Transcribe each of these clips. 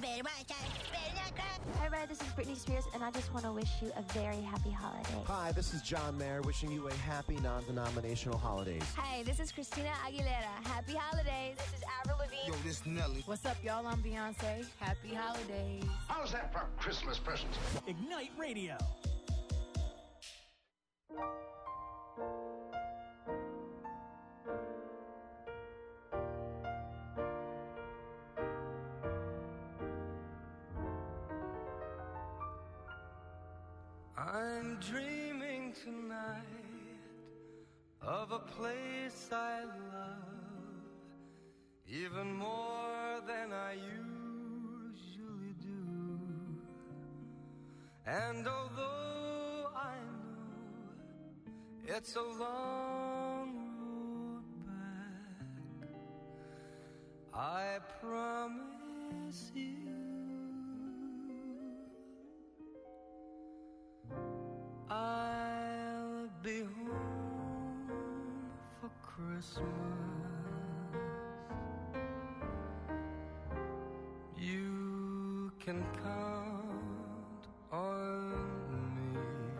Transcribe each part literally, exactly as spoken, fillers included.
You better watch out. You better not cry. Hi, everybody. This is Britney Spears, and I just want to wish you a very happy holiday. Hi, this is John Mayer, wishing you a happy non-denominational holidays. Hi, this is Christina Aguilera. Happy holidays. This is Avril Lavigne. Yo, this is Nelly. What's up, y'all? I'm Beyonce. Happy holidays. How's that for Christmas presents? Ignite Radio. I'm dreaming tonight of a place I love even more than I usually do. And although I know it's a long road back, I promise you I'll be home for Christmas. You can count on me.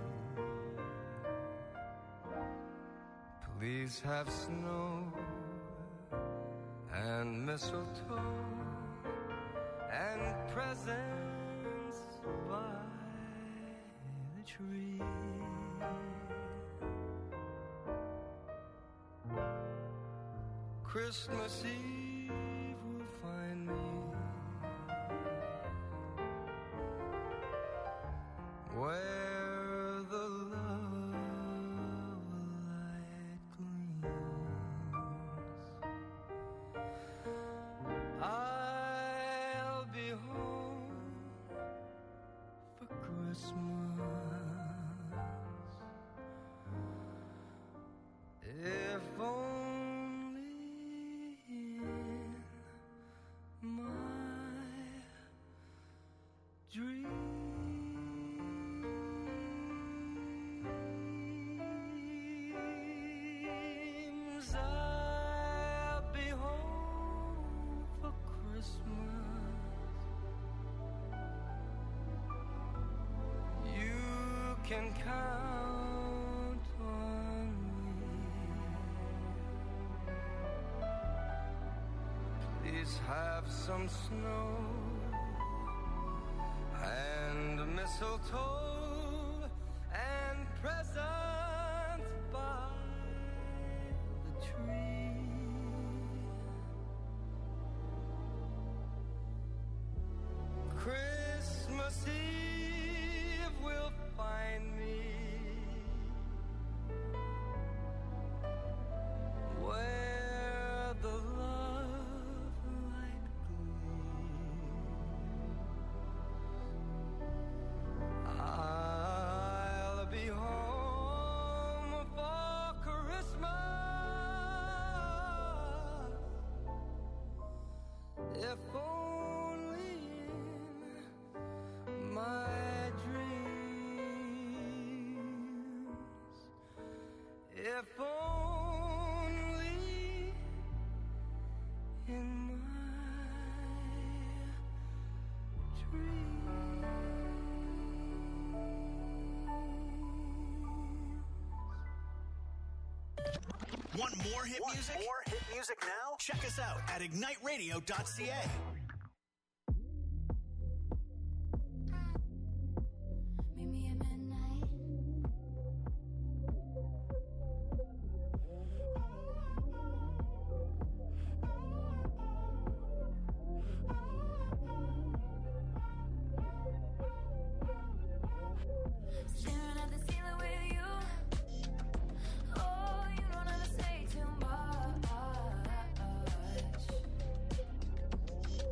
Please have snow and mistletoe and presents by the tree. Christmas Eve will find me where the love light gleams. I'll be home for Christmas, if only in my dreams. I'll be home for Christmas. You can count on me. Please have some snow and mistletoe and presents by the tree. Christmas Eve will find me where the love light gleams. I'll be home for Christmas, if only in my dreams, if only in my dreams. Want more hit Want music? More hit music now? Check us out at ignite radio dot c a. Meet me at midnight. Staring at the ceiling with you. Oh, you don't ever say too much.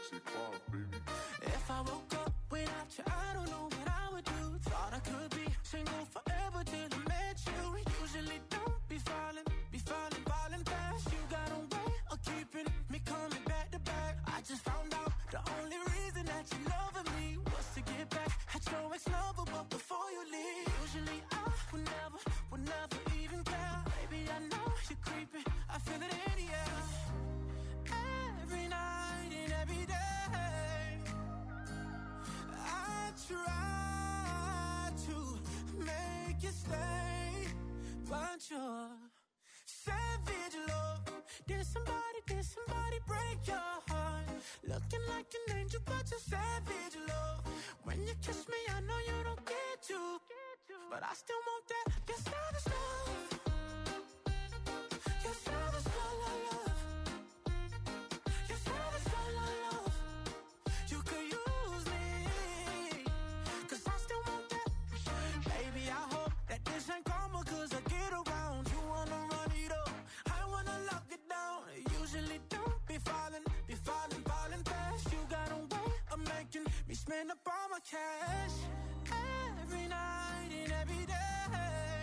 sexy pause, baby. If I woke up without you, I don't know what I would do. Thought I could be single forever till I met you. Usually don't be falling, be falling, falling fast. You got a way of keeping me coming back to back. I just found out the only reason that you loving me was to get back at your ex-lover, but before you leave, usually I would never, would never even care. Baby, I know you're creeping, I feel it in the air. Every night and every day, I try to make you stay, but you're savage love. Did somebody, did somebody break your heart? Looking like an angel, but you're savage love. When you kiss me, I know you don't get to, but I still want that. You're savage love. You're savage love, love, love. You're savage love, love, love. You could use me, 'cause I still want that. Baby, I hope that this ain't karma, 'cause I get around. You wanna run it up, I wanna lock it down. Usually don't be falling, be falling, falling fast. You got a way of making me spend up all my cash. Every night and every day,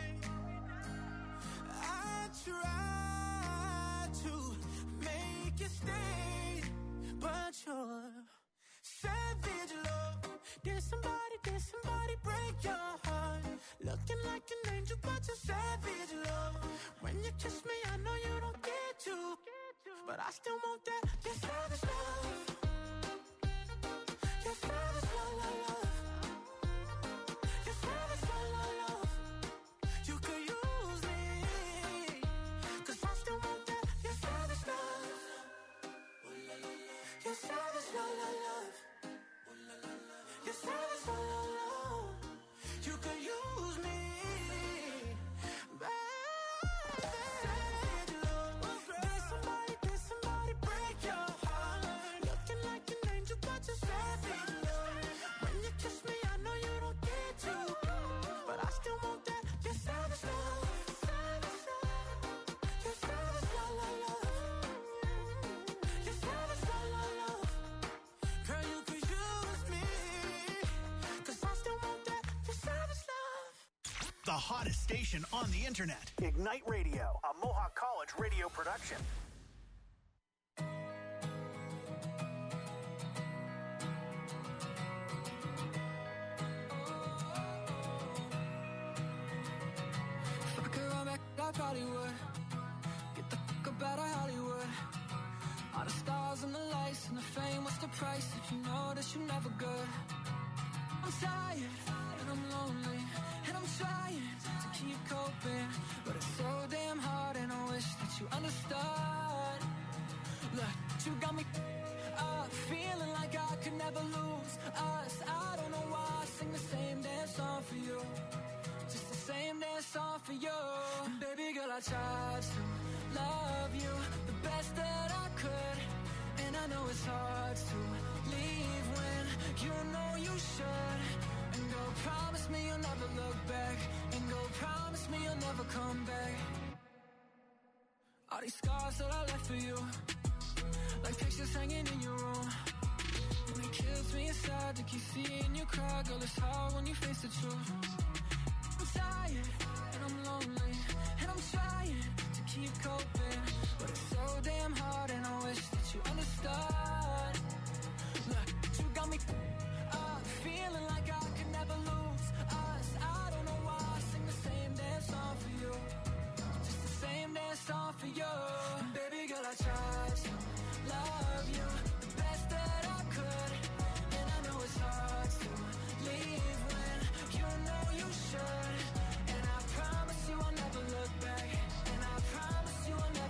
I try to make you stay, but you're savage love. Did somebody, did somebody break your heart? Looking like an angel, but you're savage love. When you kiss me, I know you don't get to, but I still want that. You're savage love. You're savage love, love, love. You're savage love, love, love. You could use me, 'cause I still want that. You're savage love. You're savage love, love, love. You're savage love, love, love. You could use me, baby. Savage love. Did somebody, did somebody break your heart? Looking like an angel, but you're savage love. When you kiss me, I know you don't get to, but I still want that. You're savage love. You're savage love, love, love. You're savage love, love, love. Girl, you could use me, 'cause I still want that. You're savage love. The hottest station on the internet. Ignite Radio, a Mohawk College radio production. If I could run back, I probably would. Get the fuck up out of Hollywood. All the stars and the lights and the fame, what's the price if you know that you're never good? I'm tired and I'm lonely and I'm trying to keep coping, but it's so damn hard and I wish that you understood. Look, you got me up, feeling like I could never lose us. I don't know why I sing the same damn song for you, just the same damn song for you. And baby girl, I tried to love you the best that I could, and I know it's hard to leave when you know you should. And go promise me you'll never look back, and go promise me you'll never come back. All these scars that I left for you, like pictures hanging in your room, and it kills me inside to keep seeing you cry. Girl, it's hard when you face the truth. I'm tired and I'm lonely and I'm trying to keep coping, but it's so damn hard and I wish that you understood. Look, you got me up, feeling like I could never lose us. I don't know why I sing the same damn song for you, just the same damn song for you. And baby girl, I tried to love you the best that I could, and I know it's hard to leave when you know you should. And I promise you I'll never look back, and I promise you I'll never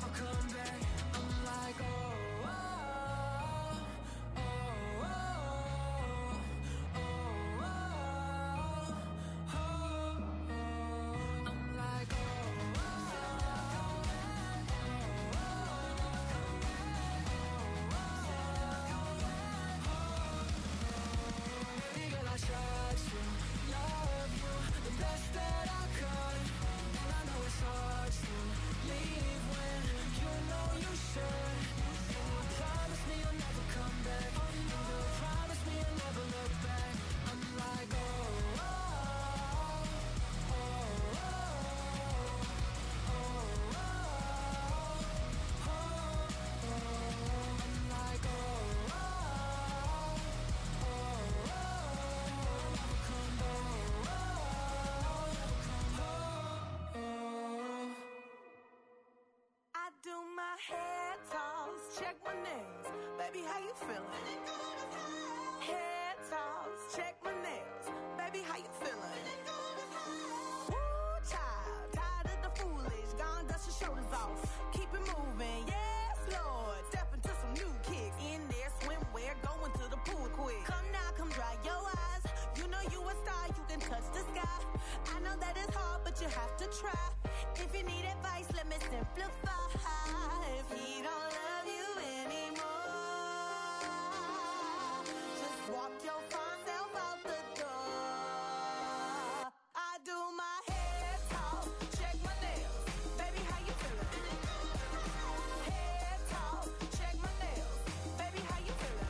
my head toss, check my nails. Baby, how you feeling? Head toss, check my nails. Baby, how you feeling? Woo, child, tired of the foolish. Gone, dust your shoulders off. Keep it moving, yes, Lord. Step into some new kicks. In there, swimwear, going to the pool quick. Come now, come dry your eyes. You know you a star, you can touch the sky. I know that it's hard, but you have to try. If you need advice, let me simplify. If he don't love you anymore, just walk your fine self out the door. I do my head talk, check my nails. Baby, how you feeling? Head talk, check my nails. Baby, how you feeling?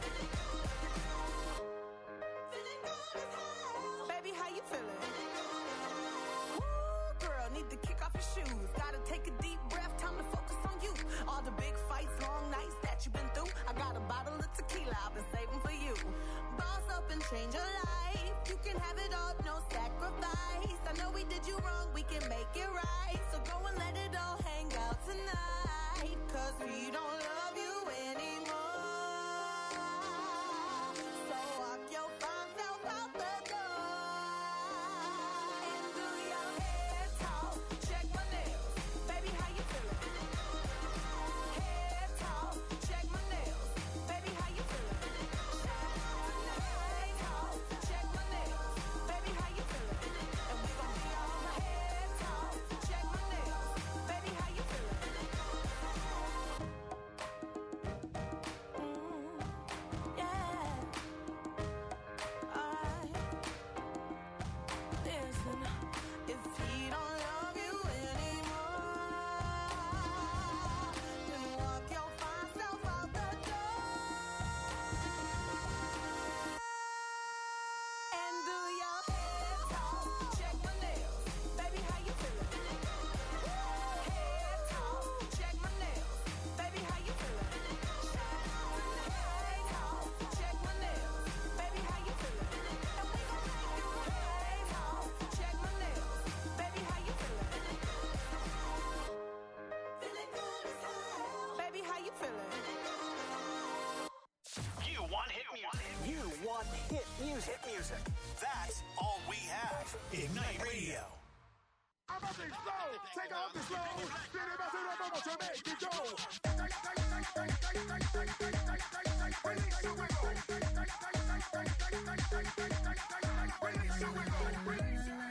Feeling good as hell. Baby, how you feeling? Need to kick off your shoes. Gotta take a deep breath, time to focus on you. All the big fights, long nights that you've been through. I got a bottle of tequila I've been saving for you. Boss up and change your life. You can have it all, no sacrifice. I know we did you wrong, we can make it right. So go and let it all hang out tonight. Cause we don't love you anymore. So walk your fine self out the door. Hit music. Hit music. That's all we have. Ignite Radio. I'm up and slow. Take off the slow. Spin it back to the bubble to make it go. Release your wiggle. Release your wiggle. Release your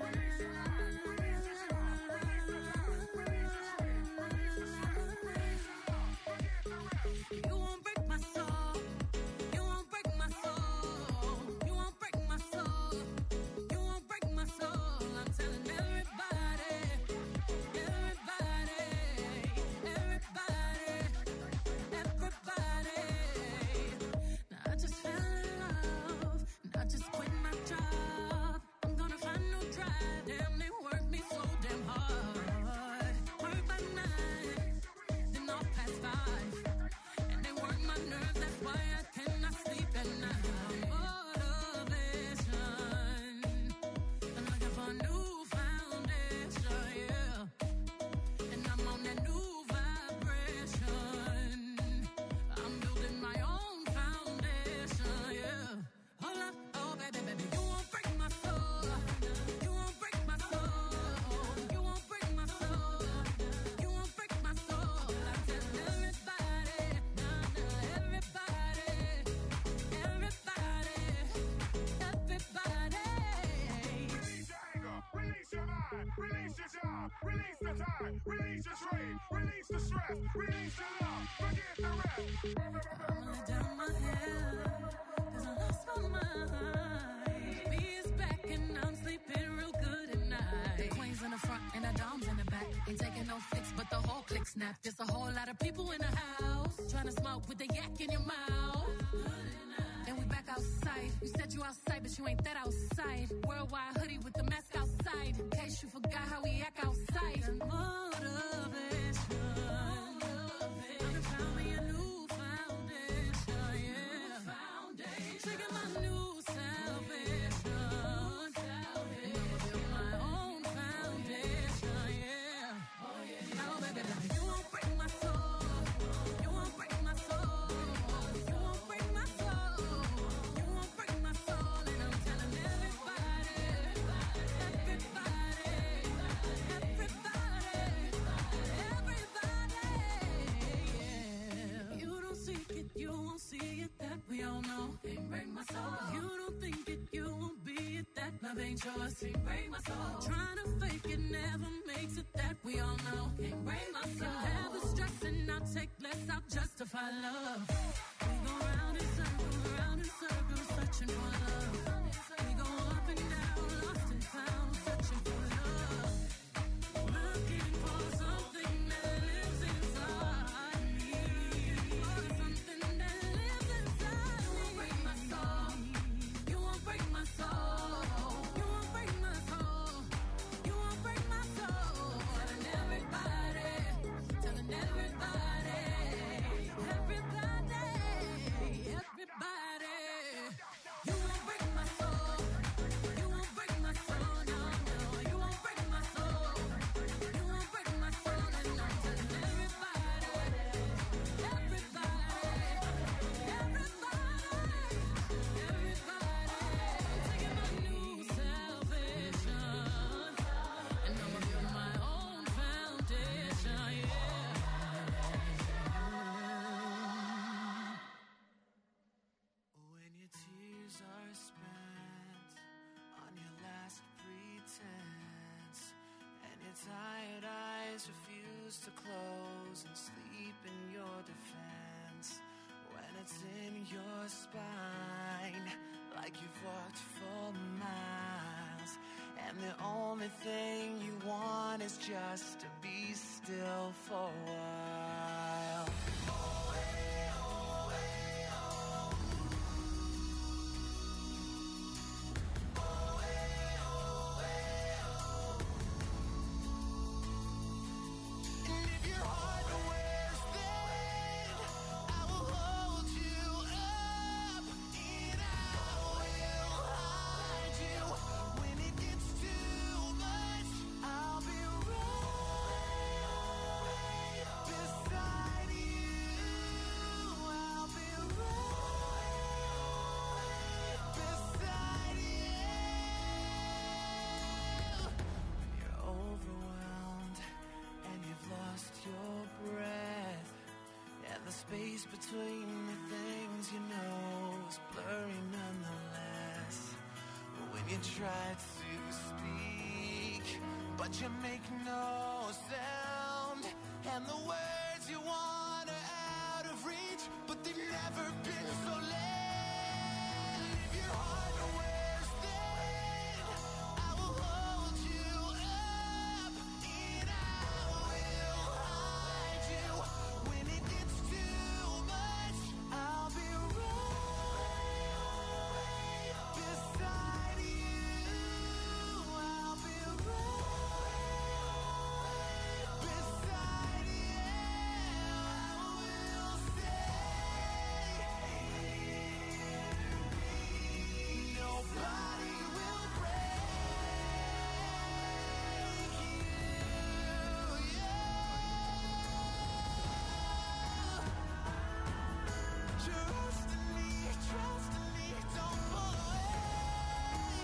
Release your trade, release the stress, release your love, forget the rest. I'ma let down my hair, cause I lost my mind. B is back and I'm sleeping real good at night. The queen's in the front and the dom's in the back. Ain't taking no flicks, but the whole click snap. There's a whole lot of people in the house, trying to smoke with the yak in your mouth. And we back outside. You said you outside, but you ain't that outside. Worldwide hoodie with the mask outside. In case you forgot how we act outside. And motivation. I found me a new foundation, yeah. Trigger my new salvation. And I'ma build my own foundation, yeah. Oh, baby, baby, you won't break my soul. can't trust, can't break my soul. Trying to fake it never makes it, that we all know. Can't break my soul. Never stressing, I'll take less, I'll justify love. We go round in circles, round in circles, searching for love. We go up and down, lost and found, searching for love. Looking for something that lives inside me. For something that lives inside me. You won't break my soul. You won't break my soul. You won't break my soul. You won't break my soul. Telling everybody, telling everybody, everybody, everybody. You won't break my soul. You won't break my soul. No, no. You won't break my soul. You won't break my soul. And I'm telling everybody, everybody, everybody, everybody. Taking my new salvation, and I'ma build my own foundation. Yeah. When your tears are spent on your last pretense, and your tired eyes refuse to close and sleep in your defense, when it's in your spine, like you've walked for miles, and the only thing you want is just to be still for a while. And if your heart wears thin, I will hold you up, and I will hide you. When it gets too much, I'll be right beside you. I'll be right beside you. You're overwhelmed and you've lost your breath, and the space between the things you know is blurry nonetheless. When you try to speak, but you make no sound, and the words you want are out of reach, but they've never been so loud. If your heart wears thin, I will hold you up, and I will hide you. When it gets too much, I'll be right beside you. I'll be right beside you. I will stay. Nobody will break you. Yeah. Trust in me, trust in me, don't pull away.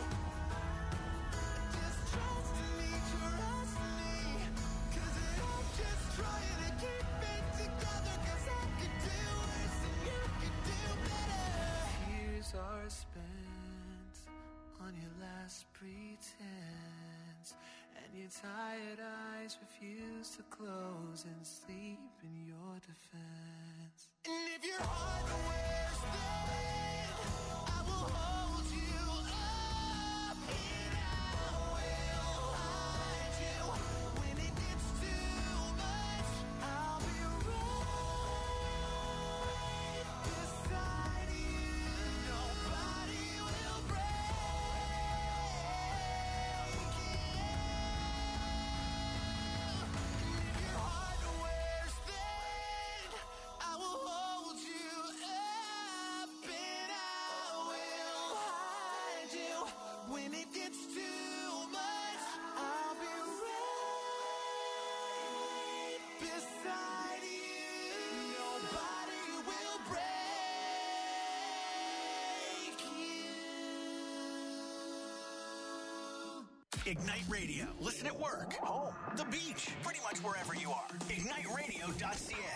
Just trust in me, trust in me, 'cause I'm just trying to keep it together, 'cause I could do worse and you could do better. Tears are spent on your last pretense, and your tired eyes refuse to close and sleep in your defense. And if your heart wears thin, I will hold you up, and I will hide you. When it gets too much, I'll be right beside you. Nobody will break you. If your heart wears thin, I will hold you up, and I will hide you. When it gets too much, I'll be right beside you. Nobody will break you. Ignite Radio. Listen at work, home, the beach, pretty much wherever you are. ignite radio dot c a.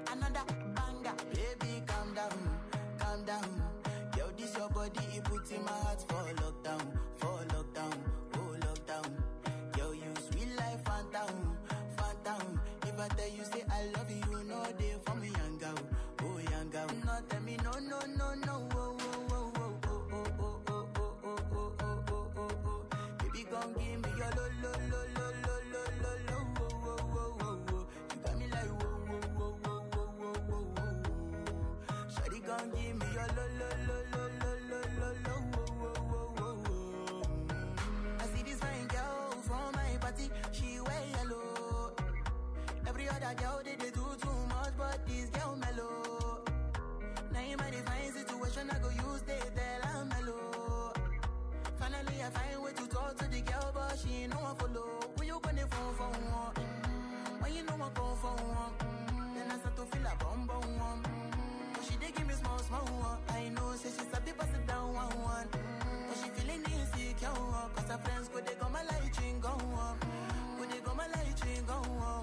another banger. Baby, calm down, calm down. Yo, this your body, it puts in my heart for lockdown, for lockdown, oh lockdown. Yo, you sweet life, phantom, phantom. If I tell you say I love you, you know they for me, young girl, oh young girl. No, tell me no, no, no, no, oh, oh, oh, oh, oh, oh, oh, oh, oh, oh, oh, oh, oh, oh. Baby, gon' give me your lo, lo, lo, lo, lo, lo, lo, lo, oh, oh, oh, oh, oh. You got me like whoa, whoa, whoa, whoa, whoa, whoa, whoa, whoa. Shawty gon' give me your lo, lo, lo, lo, lo, lo, lo, lo, oh, oh, oh, oh, oh. I see this fine girl from my party, she wear yellow. Every other girl they, they do too much, but this girl mellow. Now in my divine situation, I go use they tell I'm mellow. Finally, I find way to talk to the girl, but she ain't no one follow. Who you gonna phone for one? Mm-hmm. When you know I go for one, mm-hmm. Then I start to feel a bum bum one. Mm-hmm. But she dey give me small small one. I know, say she's a bit pass it down one one. Mm-hmm. But she feeling insecure, uh, cause her friends go they go my light ring go on. Go they go my light ring go on.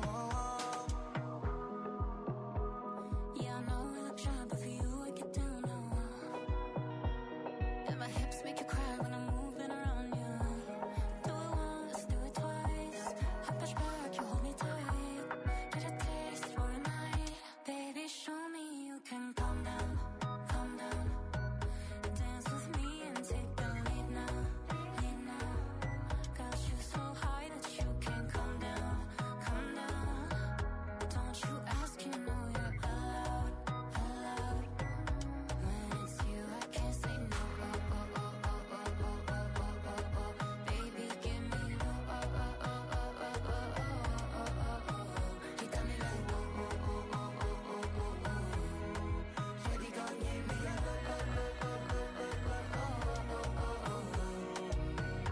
Yeah, I know we look shy, but for you I get down now. And my hips make you cry when I'm moving around you. Do it once, do it twice. I push back, you hold me tight. Get a taste for a night. Baby, show me you can calm down, calm down. Dance with me and take the lead now, lead now. Got you so high that you can't calm down, calm down. Don't you ask, you know you're allowed, allowed. When it's you, I can't say no. Oh, oh, oh, oh, oh, oh, oh, oh, oh, oh. Baby, give me low. Oh, oh, oh, oh, oh, oh, oh, oh, oh, oh. You got me like whoa, whoa, whoa, whoa, whoa, whoa, whoa, whoa. Shawty gon' give me a low, low, low, low, low, low, low, oh, oh, oh,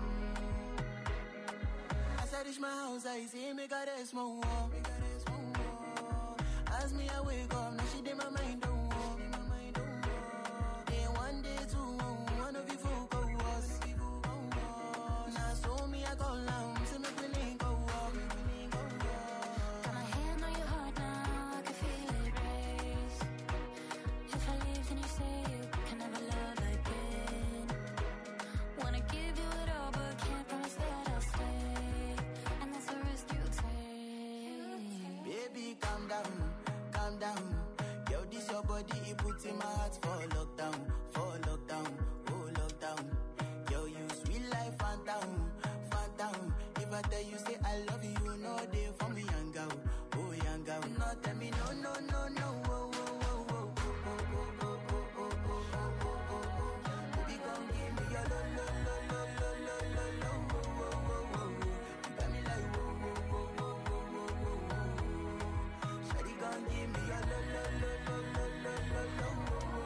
oh. As I reach my house, I see me got a small wall. Me got a small wall. As me I wake up, now she did my mind don't walk. Day one, day two, one of you fool go us. Now so me I go down, see me willing go walk. Got my hand on your heart now, I can feel it race. If I leave, then you say you can never love again. Wanna give you it all, but can't promise that I'll stay. And that's a risk you take. Baby, calm down, calm down. Yo, this your body, it puts in my heart for lockdown, for lockdown, oh lockdown. Yo, you sweet life, phantom, phantom. If I tell you say I love you, you know they for me, young girl, oh young girl. No, tell me no, no, no, no, oh, oh, oh, oh, oh, oh, oh, oh, oh, oh, oh, oh, oh. Baby, gon' give me your lo, lo, lo, lo, lo, lo, lo, lo, oh, oh, oh, oh, oh. You got me like whoa, whoa, whoa, whoa, whoa, whoa, whoa, whoa. Shawty gon' give me your lo, lo, lo, lo, lo, lo, lo, lo, oh, oh, oh, oh, oh.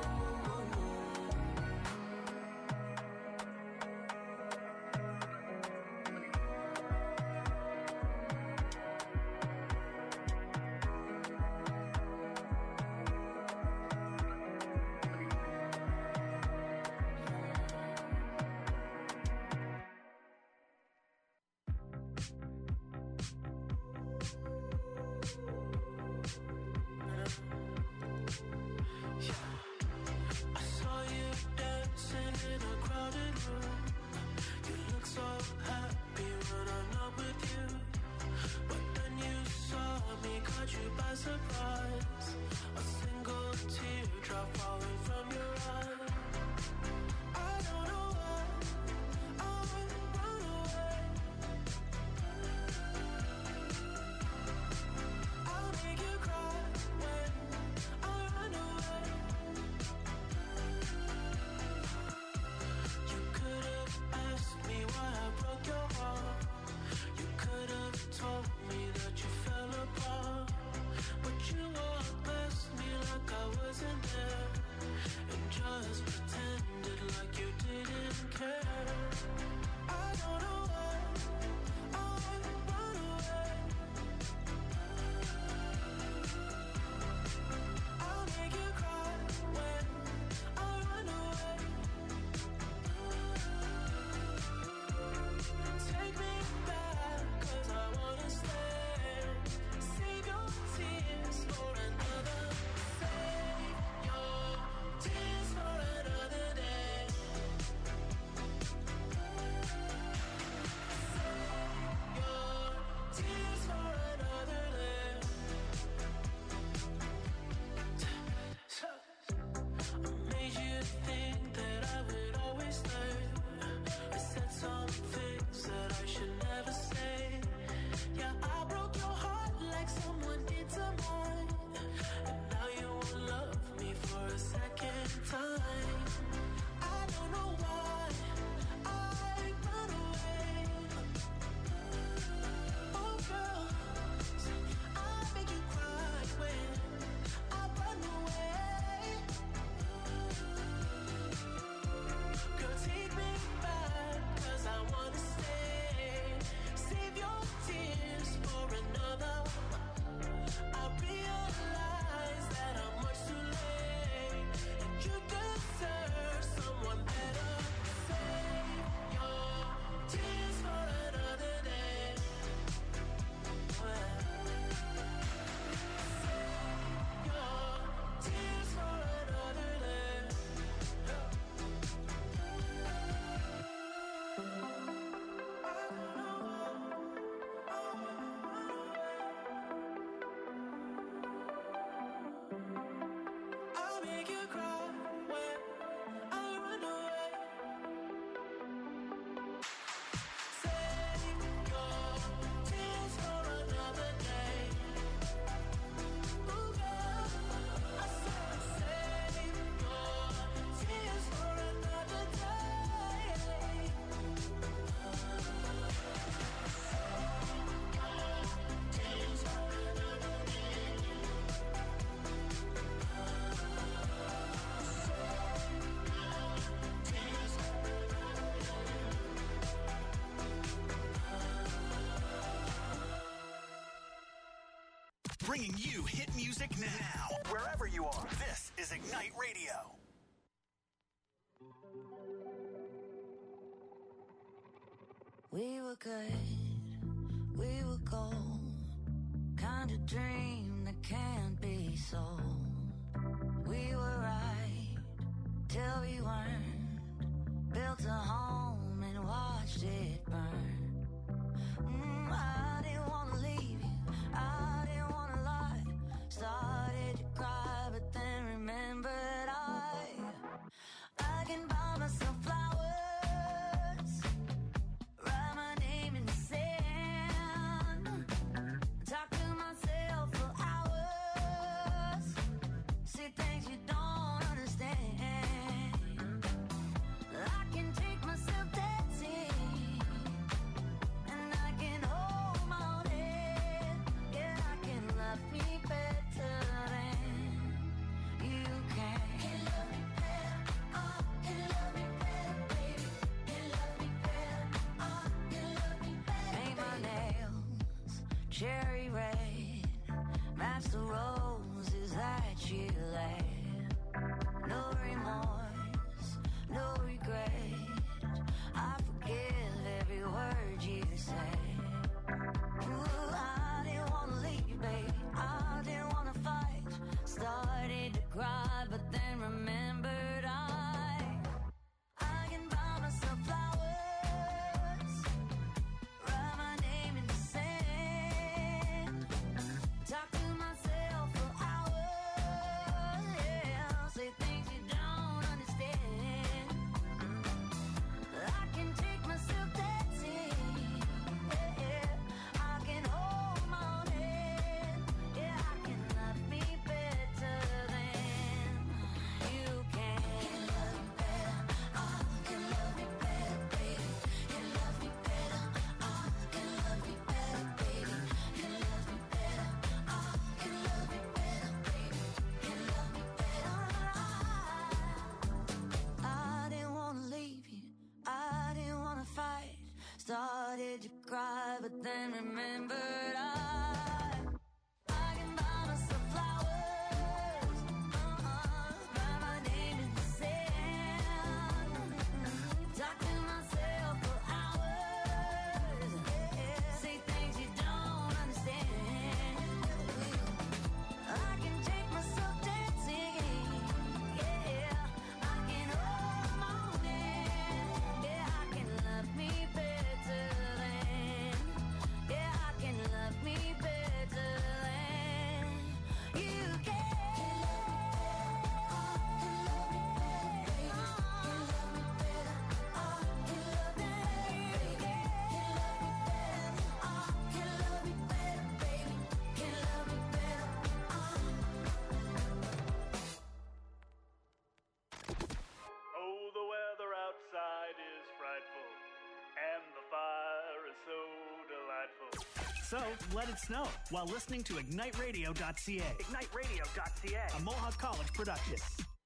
I saw you dancing in a crowded room. You look so happy when I'm not with you. But then you saw me, caught you by surprise. A single teardrop falling from your eye. I don't know why I would run away. I'll make you cry when I run away. You could have asked me why I broke your heart. You could have told me that you fell apart. But you walked past me like I wasn't there, and just bringing you hit music now. Wherever you are, this is Ignite Radio. We were good, we were gold, kind of dream that can't be sold. We were right till we weren't, built a home and watched it burn. Mm, I didn't want to leave you, I didn't want to lie, started to cry but then remembered I, I can buy myself flowers. Cherry red, match the roses that you laid. No remorse, no regret, I forgive every word you say. Ooh, I didn't want to leave you, baby, I didn't want to fight. Started to cry, but then remembered I, I can buy myself flowers. Talk to myself for hours, yeah. Say things you don't understand. I can take myself dancing, yeah, yeah. I can hold my own head, yeah. I can love me better than you can. Can love me better, oh, can love me better, baby. Can love me better, oh, can love me better, baby. Can love me better. I didn't want to leave you, I didn't want to fight. Started to cry, but then remembered I, I can buy myself flowers, uh-uh, write my name in the sand, talk to myself for hours, yeah. Say things you don't understand. I can take myself dancing, yeah. I can hold my own hand, yeah. I can love me better than, yeah. I can love me better than you can. Oh, the weather outside is frightful, and the fire is so delightful. So, let it snow while listening to ignite radio dot c a. ignite radio dot c a. A Mohawk College production.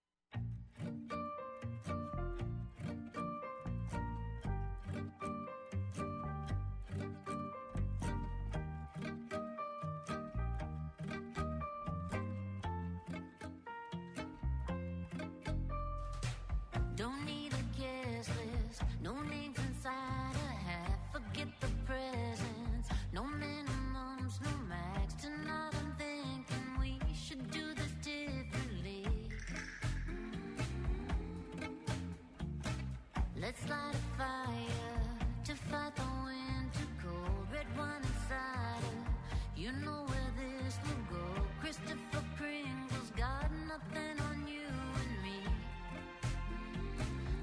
Don't need a guest list, no names inside a hat. Forget the presents, no minimums, no max. Tonight I'm thinking we should do this differently. Let's light a fire to fight the winter cold. Red wine and cider, you know where this will go. Christopher Pringle's got nothing on you and me.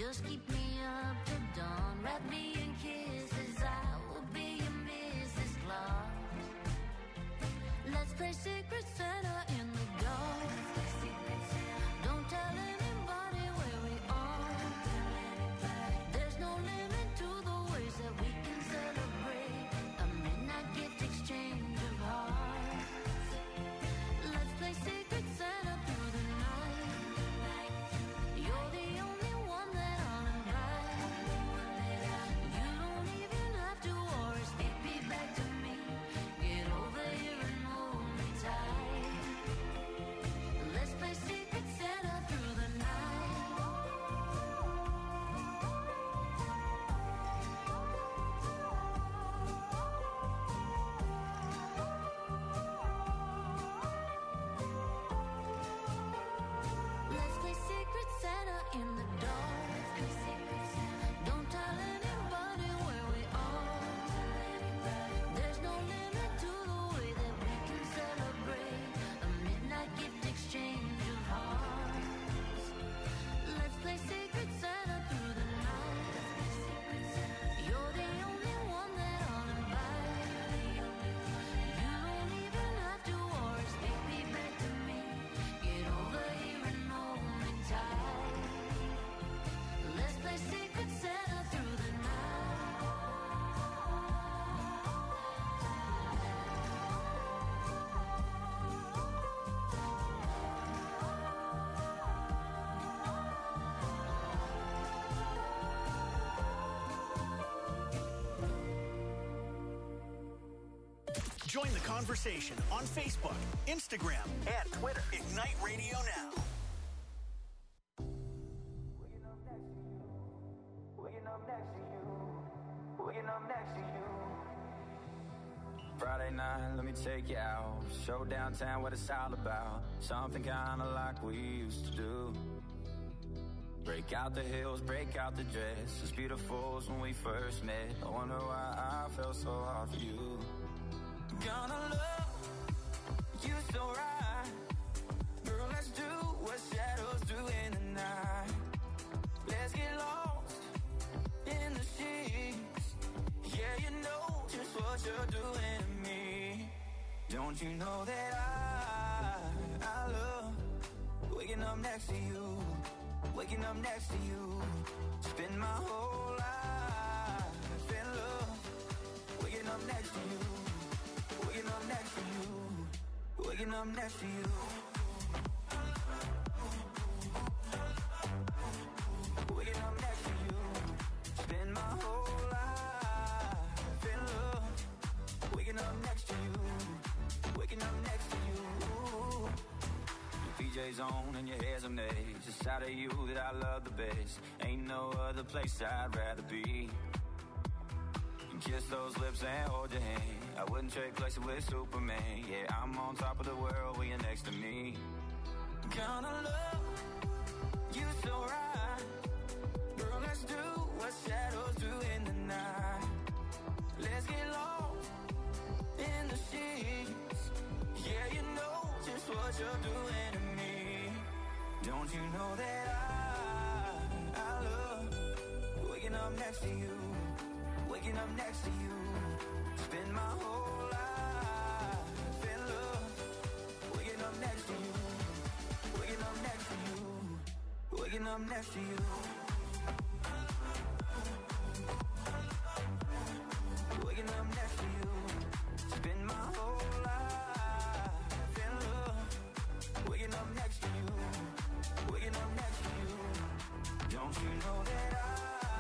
Just keep me up to dawn. Wrap me in kisses. I will be your Missus Claus. Let's play Secret Santa in the dark. Don't tell anybody where we are. There's no limit to the ways that we can celebrate a midnight gift exchange of hearts. Let's play Secret Santa through the night. You're the only one that I'll invite. You don't even have to worry. Speak me back to me. Get over here and hold me tight. Let's play Secret Santa through the night. Let's play Secret Santa in the dark. Don't tell anybody where we are. There's no limit to the way that we can celebrate a midnight gift exchange of hearts. Let's play Secret Santa through the night. You're the only one that I'll invite. You don't even have to worry. Speak me back to me. Get over here and hold me tight. Let's play Secret Santa through the night. Join the conversation on Facebook, Instagram, and Twitter. Ignite Radio Now. Friday night, let me take you out. Show downtown what it's all about. Something kinda like we used to do. Break out the heels, break out the dress. As beautiful as when we first met. I wonder why I felt so hard for you. Gonna love you so right. Girl, let's do what shadows do in the night. Let's get lost in the sheets. Yeah, you know just what you're doing to me. Don't you know that I, I love waking up next to you. Waking up next to you. Spend my whole life in love. Waking up next to you. Waking up next to you. Waking up next to you. Waking up next to you. Spend my whole life in love. Waking up next to you. Waking up next to you. Your P J's on and your hair's a maze. It's out of you that I love the best. Ain't no other place I'd rather be. Kiss those lips and hold your hand. I wouldn't trade places with Superman. Yeah, I'm on top of the world when you're next to me. Gonna love you so right. Girl, let's do what shadows do in the night. Let's get lost in the sheets. Yeah, you know just what you're doing to me. Don't you know that I, I love waking up next to you. Waking up next to you. Spend my whole life in love. Waking up next to you. Waking up next to you. Waking up next to you. Waking up next to you. Spend my whole life in love. Waking up next to you. Waking up next to you. Don't you know that I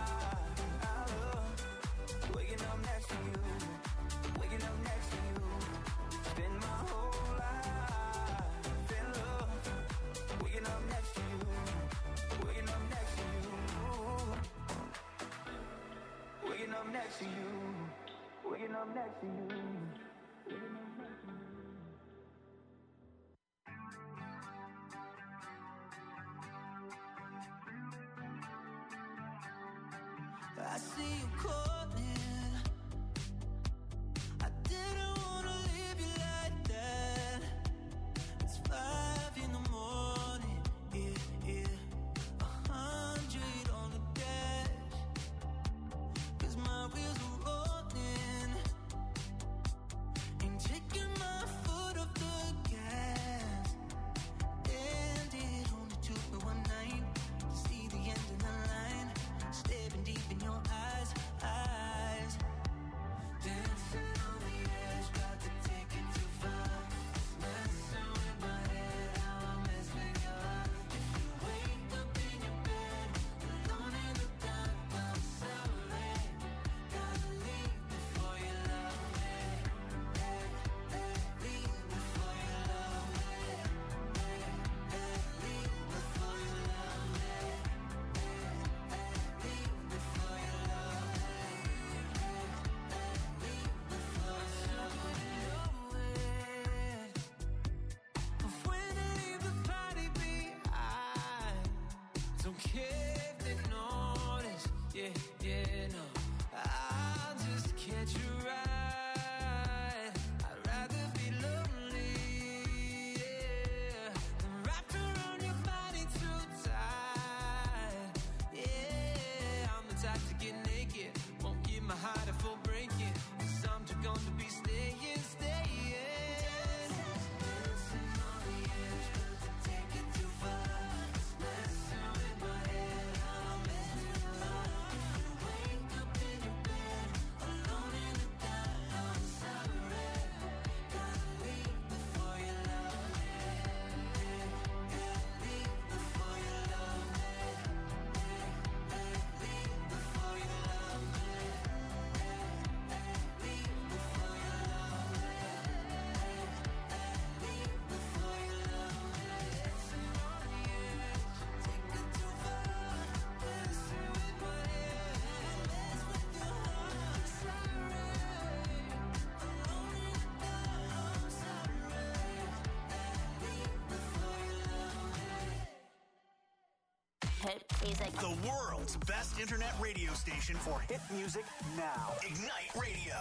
waking up next to you, waking up next to you, spend my whole life in love, waking up next to you, waking up next to you, waking up next to you, waking up next to you. I see you calling. I didn't wanna leave you like that. It's five in the morning, yeah, yeah. A hundred on the Don't care if they notice. Yeah, yeah, no. I'll just catch you right. I'd rather be lonely, yeah, than wrapped around your body too tight. Yeah, I'm the type to get naked, won't give my heart a full breaking. Cause I'm too gone to be staying, staying. The world's best internet radio station for hit music now. Ignite Radio.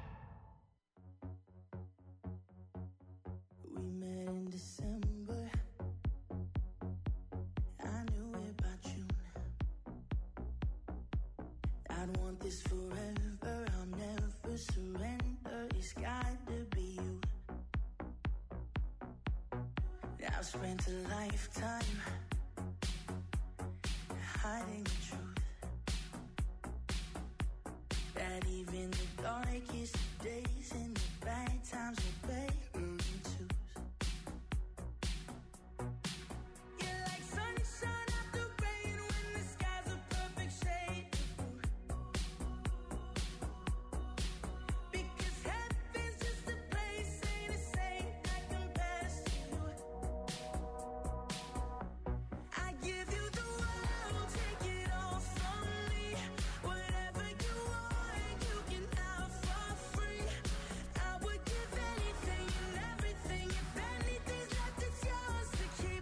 We met in December. I knew it by June. I'd want this forever. I'll never surrender. It's got to be you. I've spent a lifetime hiding the truth, that even the darkest days and the bad times are better than twos. You're like sunshine after rain when the sky's a perfect shade of blue. Because heaven's just a place, ain't a saint that compares to you. I give you the world, take it all from me. Whatever you want, you can have for free. I would give anything and everything. If anything's left, it's yours to keep.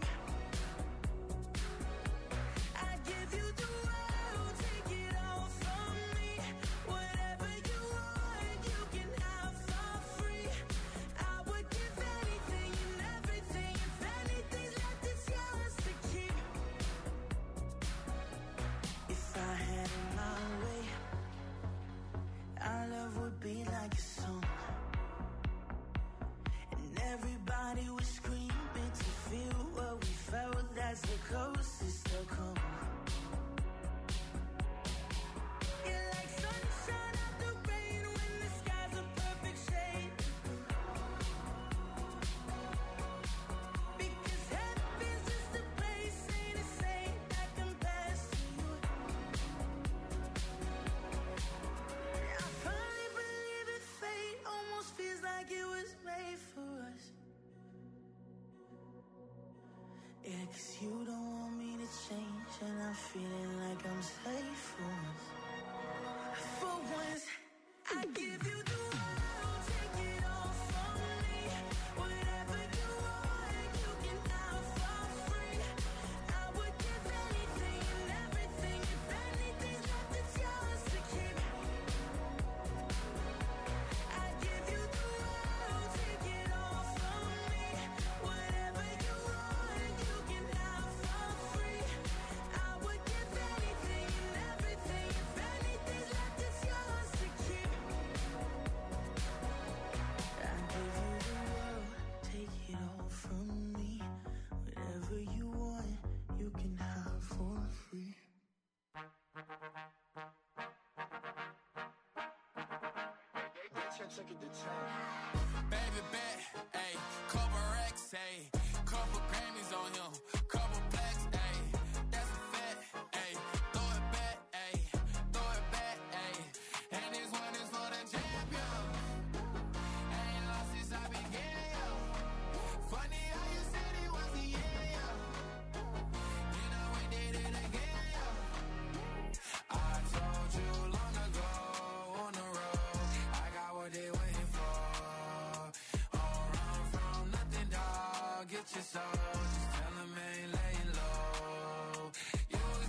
I give you the world, take it all from me. Whatever you want, you can have for free. I would give anything and everything. If anything's left, it's yours to keep. If I had it my way, our love would be like a song, and everybody would scream to feel what we felt. That's the closest they'll come. You're like sunshine after rain when the sky's a perfect shade of blue. Because heaven's just a place, ain't a saint that compares to you. I finally believe in fate, almost feels like it was made for us. Yeah, 'cause you don't want me to change, and I'm feeling like I'm safe for once. For once, I give you the world, take it all from me. Whatever you want, you can have for free. I would give anything and everything. If anything's left, it's yours to keep. I give you the world, take it all from me. Whatever you want, you can have for free. I would give anything and everything. If anything's left, it's yours to keep. I give you the world, take it all from me. Whatever you want, you can have for free. Baby bet, ayy, couple racks, ayy, couple Grammys on him, couple plaques, ayy, that's a fact, ayy, throw it back, ayy, throw it back, ayy, and this one is for the champion. Ain't lost since I began, yo. Funny how you said it was the end, yo. You know we did it again, yo. I told you long ago on the road, I got what they waiting for. Don't run from nothing, dog. Get your soul, just tell them ain't laying low. You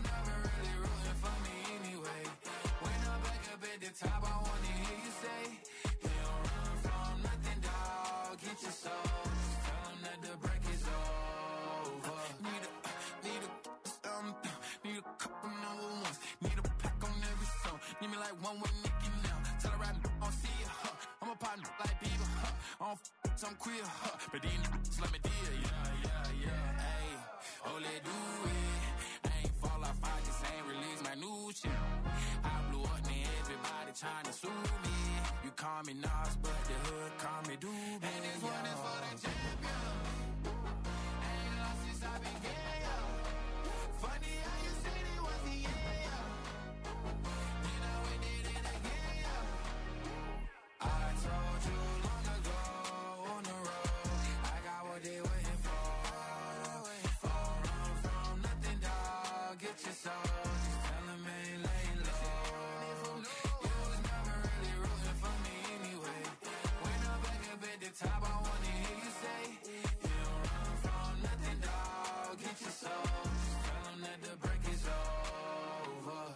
like one with Nicky now. Tell her I don't see ya, huh? I'm a partner like Bieber, huh? I don't f*** some queer, huh? But these niggas let me deal, yeah, yeah, yeah. Ayy, oh, let do it. I ain't fall off, I just ain't release my new shit. I blew up, and everybody trying to sue me. You call me Nas, but the hood call me Doobie. And this one is for the champion. I ain't lost since I began, yo. Funny how you said it was the end, yo. Then I went did it again, yo. I told you long ago on the road, I got what they waiting for. Don't run from nothing, dog. Get your soul. Just tell them ain't laying low. You was never really rooting for me anyway. When I'm back up at the top, I wanna hear you say, you don't run from nothing, dog. Get your soul. Just tell them that the break is over.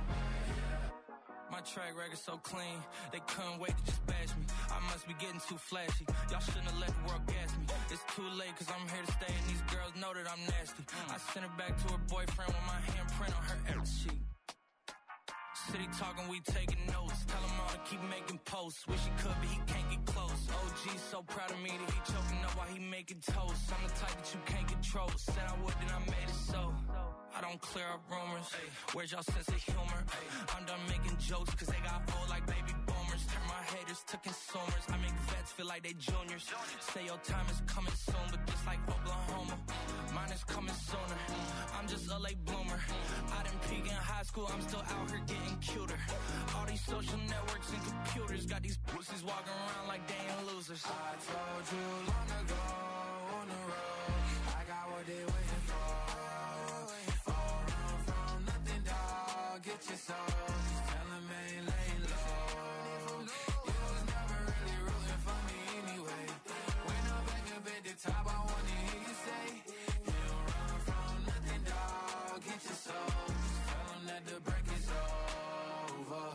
My track record so clean, they couldn't wait to just bash me. I must be getting too flashy. Y'all shouldn't have let the world gas me. It's too late cause I'm here to stay and these girls know that I'm nasty. I sent her back to her boyfriend with my handprint on her ex cheek. City talking, we taking notes. Tell him all to keep making posts. Wish he could, but he can't get close. O G's so proud of me that he choking up while he making toast. I'm the type that you can't control. Said I would, then I made it so. I don't clear up rumors. Where's y'all sense of humor? I'm done making jokes cause they got old like baby boomers. Turn my haters to consumers. I make vets feel like they juniors. Say your time is coming soon, but just like Oklahoma, mine is coming sooner. I'm just a late bloomer. I didn't peak in high school, I'm still out here getting cuter. All these social networks and computers got these pussies walking around like they ain't losers. I told you long ago on the road, I got what they waiting for. Don't run from nothing, dog. Get your soul. Just tell them ain't laying low. You was never really rooting for me anyway. When I'm back up at the top, I wanna hear you say, you don't run from nothing, dog. Get your soul. Just tell them that the break is over.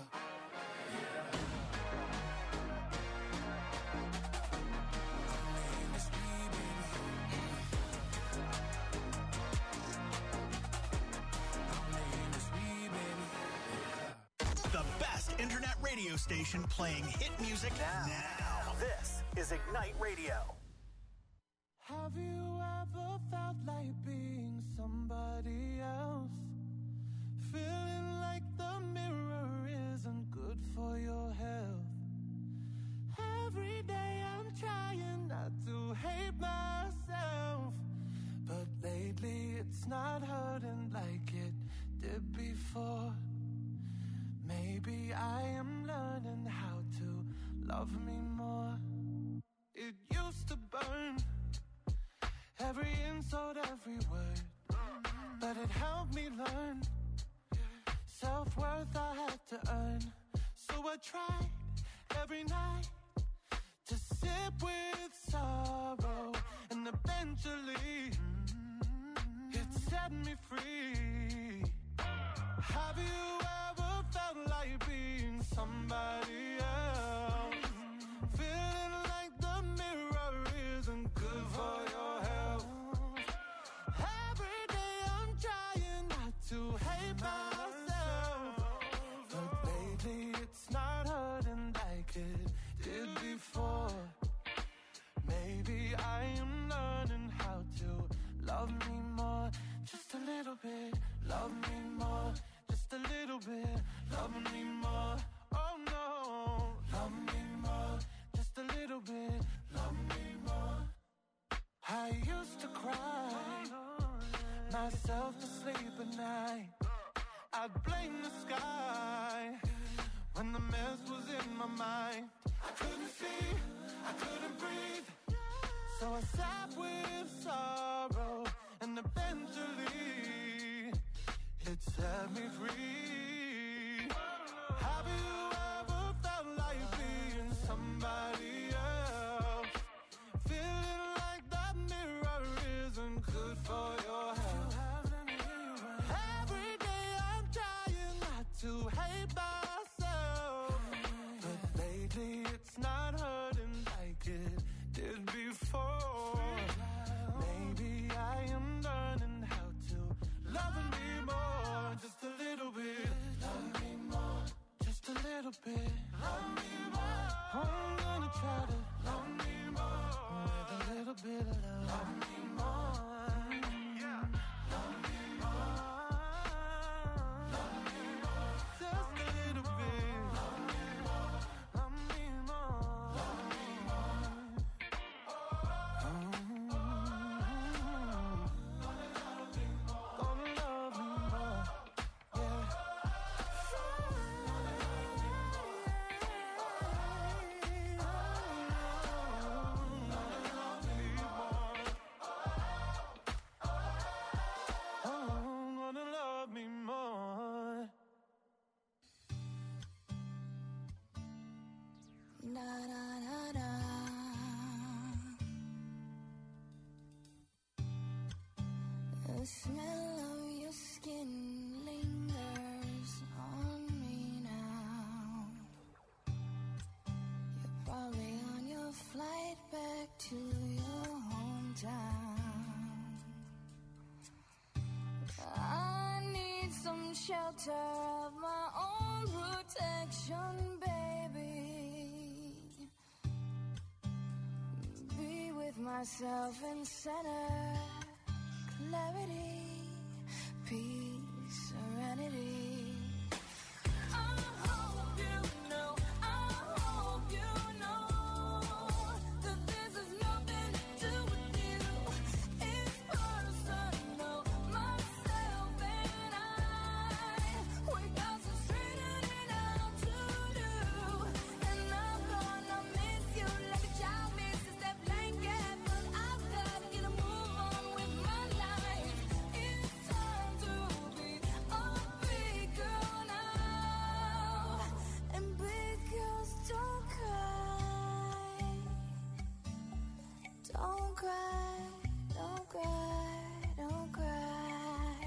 The best internet radio station playing hit music now. now. This is Ignite Radio. Have you ever felt like being somebody else? Feeling like the mirror isn't good for your health. Every day I'm trying not to hate myself, but lately it's not hurting like it did before. Maybe I am learning how to love me more. It used to burn, every insult, every word, but it helped me learn self-worth I had to earn. So I tried every night to sip with sorrow, and eventually it set me free. Have you ever felt like being somebody else? Feeling like the mirror isn't good for your health. Every day I'm trying not to hate myself, but lately it's not hurting like it did before. Maybe I am learning how to love me more, just a little bit. Love me more, just a little bit. Love me more, oh no. Love me more, just a little bit. Love me more. I used to cry myself to sleep at night. I'd blame the sky when the mess was in my mind. I couldn't see, I couldn't breathe, so I sat with sorrow, and eventually it set me free. Have you ever felt like being somebody else? Feeling like that mirror isn't good for your health. Every day I'm trying not to hate myself, but lately it's not hurting like it did before. Maybe I am learning how to shelter of my own protection, baby. Be with myself in center, clarity, peace, serenity. I hope you know, I hope you know that this has nothing to do with you. It's personal, myself and I. We got some straightening out to do, and I'm gonna miss you like a child misses that blanket, but I've got to get a move on with my life. It's time to be a big girl now, and big girls don't cry, don't cry, don't cry, don't cry.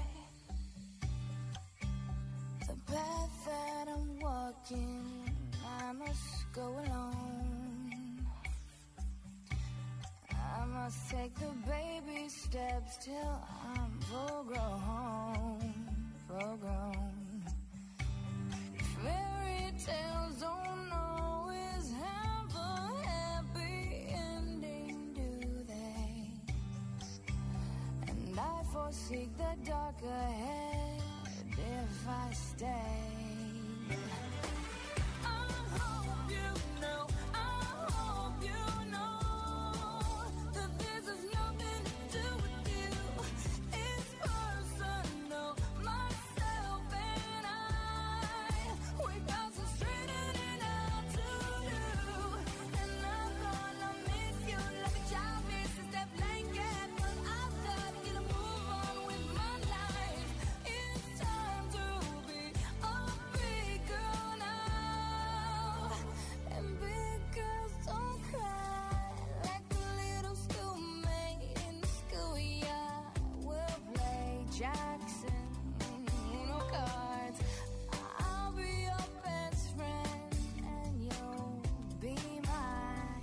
The path that I'm walking, I must go alone. I must take the baby steps till I'm full grown, full grown. Fairy tales don't always have a happy ending, do they? And I foresee the dark ahead if I stay. I hope you know, I hope you know that this has nothing to do with you. It's personal, myself and I. We got some straightening out to do, and I'm gonna miss you like a child misses that blanket, but I've got to get a move on with my life. It's time to be a big girl now, and big girls don't cry like a little schoolmate in the schoolyard. We'll play Jackson, no cards. I'll be your best friend, and you'll be my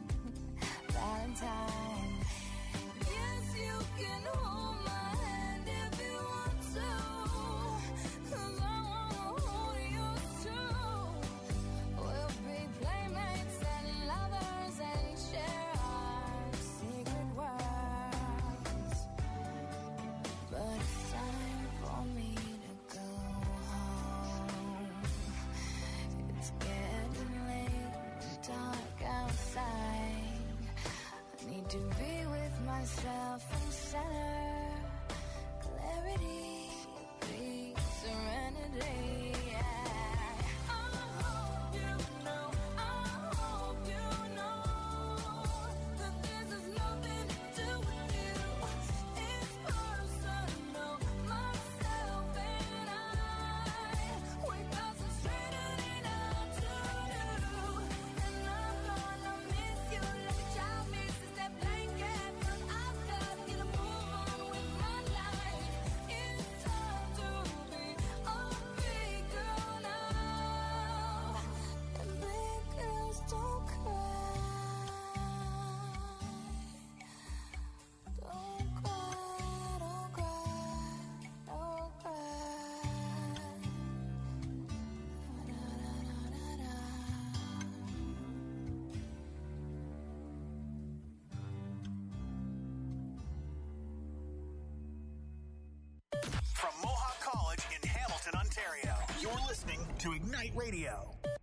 Valentine. Yes, you can hold my hand if you want to, 'cause I wanna hold yours too. We'll be playmates and lovers and share our secret words. But it's time for me to go home. It's getting late, it's dark outside. I need to be with myself in center, clarity, peace, serenity. Yeah. I hope you know, I hope you know that this has nothing to do with you. It's personal, myself and I. We got some straightening out to do, and I'm gonna miss you like a child misses that blanket, but I've got to get a move on with my life. It's time to be a big girl now, and big girls don't cry, don't cry, don't cry, don't cry. From Mohawk College in Hamilton, Ontario, you're listening to Ignite Radio.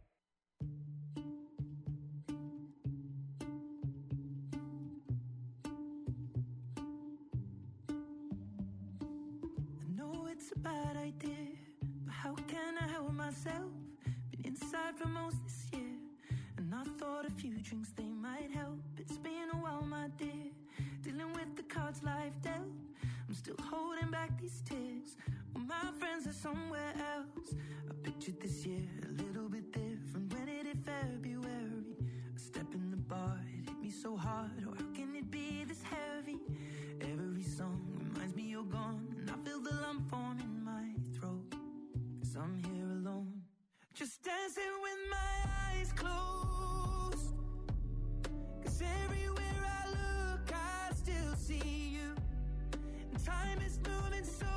I know it's a bad idea, but how can I help myself? Been inside for most this year, and I thought a few drinks they might help. It's been a while, my dear, dealing with the cards life dealt. I'm still holding back these tears, well, my friends are somewhere else. I pictured this year a little bit different. When it hit February, a step in the bar, it hit me so hard. Oh, how can it be this heavy? Every song reminds me you're gone, and I feel the lump form in my throat, 'cause I'm here alone, just dancing with my eyes closed. 'Cause everywhere I look, I still see you. And time is moving so